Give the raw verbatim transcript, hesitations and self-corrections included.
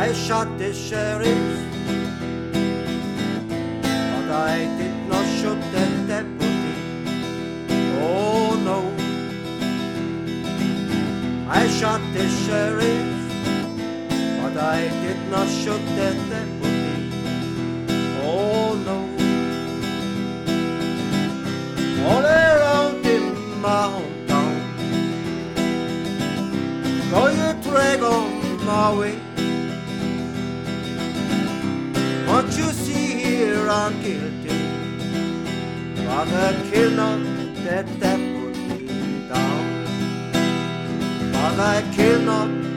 I shot the sheriff, but I did not shoot the deputy. Oh no, I shot the sheriff, but I did not shoot the deputy. Oh no, all around in my hometown, go you drag on my way. What you see here, I'm guilty, but I kill not that deputy down. But I kill not